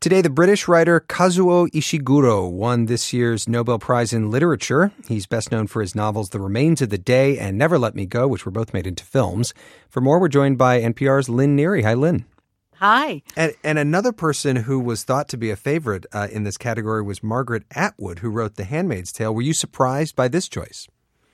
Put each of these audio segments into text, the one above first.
Today, the British writer Kazuo Ishiguro won this year's Nobel Prize in Literature. He's best known for his novels The Remains of the Day and Never Let Me Go, which were both made into films. For more, we're joined by NPR's Lynn Neary. Hi, Lynn. Hi. And another person who was thought to be a favorite in this category was Margaret Atwood, who wrote The Handmaid's Tale. Were you surprised by this choice?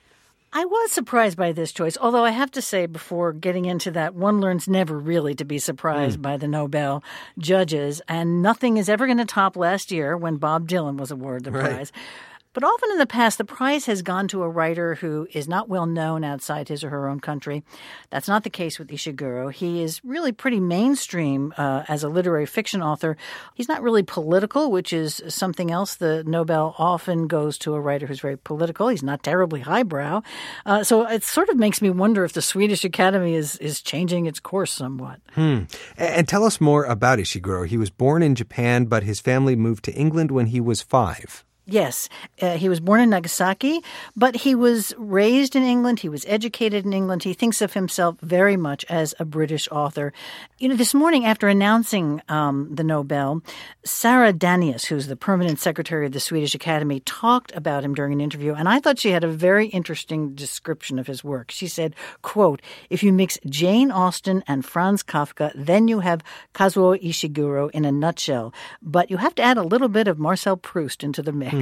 I was surprised by this choice, although I have to say before getting into that, one learns never really to be surprised by the Nobel judges, and nothing is ever going to top last year when Bob Dylan was awarded the prize. But often in the past, the prize has gone to a writer who is not well known outside his or her own country. That's not the case with Ishiguro. He is really pretty mainstream as a literary fiction author. He's not really political, which is something else. The Nobel often goes to a writer who's very political. He's not terribly highbrow. So it sort of makes me wonder if the Swedish Academy is changing its course somewhat. And tell us more about Ishiguro. He was born in Japan, but his family moved to England when he was 5. Yes, he was born in Nagasaki, but he was raised in England. He was educated in England. He thinks of himself very much as a British author. You know, this morning after announcing the Nobel, Sara Danius, who's the permanent secretary of the Swedish Academy, talked about him during an interview, and I thought she had a very interesting description of his work. She said, quote, "If you mix Jane Austen and Franz Kafka, then you have Kazuo Ishiguro in a nutshell. But you have to add a little bit of Marcel Proust into the mix."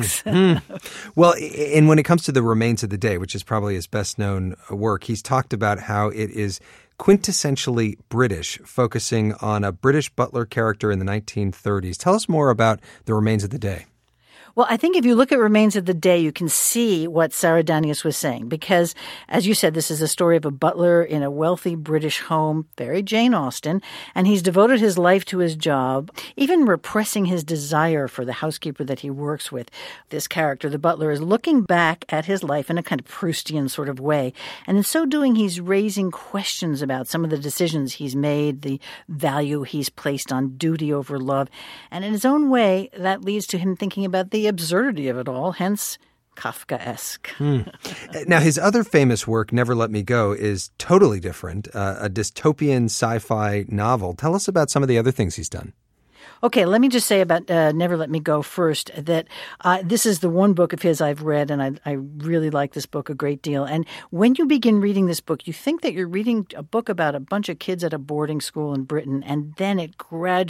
Well, and when it comes to The Remains of the Day, which is probably his best-known work, he's talked about how it is quintessentially British, focusing on a British butler character in the 1930s. Tell us more about The Remains of the Day. Well, I think if you look at Remains of the Day, you can see what Sara Danius was saying, because, as you said, this is a story of a butler in a wealthy British home, very Jane Austen, and he's devoted his life to his job, even repressing his desire for the housekeeper that he works with. This character, the butler, is looking back at his life in a kind of Proustian sort of way, and in so doing, he's raising questions about some of the decisions he's made, the value he's placed on duty over love, and in his own way, that leads to him thinking about the absurdity of it all, hence Kafkaesque. Now, his other famous work, Never Let Me Go, is totally different, a dystopian sci-fi novel. Tell us about some of the other things he's done. Okay, let me just say about Never Let Me Go first, that this is the one book of his I've read, and I really like this book a great deal. And when you begin reading this book, you think that you're reading a book about a bunch of kids at a boarding school in Britain, and then you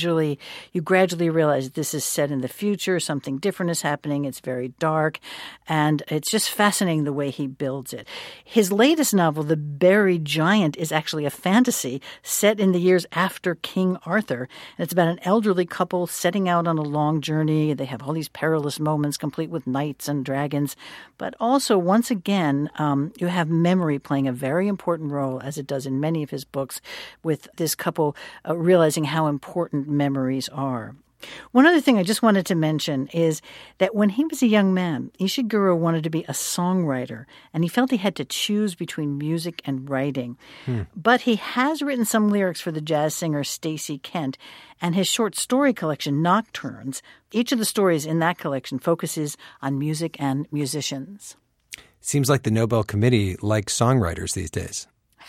gradually realize this is set in the future, something different is happening, it's very dark, and it's just fascinating the way he builds it. His latest novel, The Buried Giant, is actually a fantasy set in the years after King Arthur, and it's about an elderly couple setting out on a long journey. They have all these perilous moments complete with knights and dragons. But also, once again, you have memory playing a very important role, as it does in many of his books, with this couple realizing how important memories are. One other thing I just wanted to mention is that when he was a young man, Ishiguro wanted to be a songwriter, and he felt he had to choose between music and writing. But he has written some lyrics for the jazz singer Stacey Kent, and his short story collection, Nocturnes. Each of the stories in that collection focuses on music and musicians. Seems like the Nobel Committee likes songwriters these days.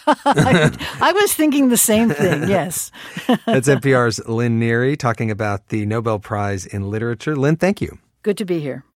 I was thinking the same thing, yes. That's NPR's Lynn Neary talking about the Nobel Prize in Literature. Lynn, thank you. Good to be here.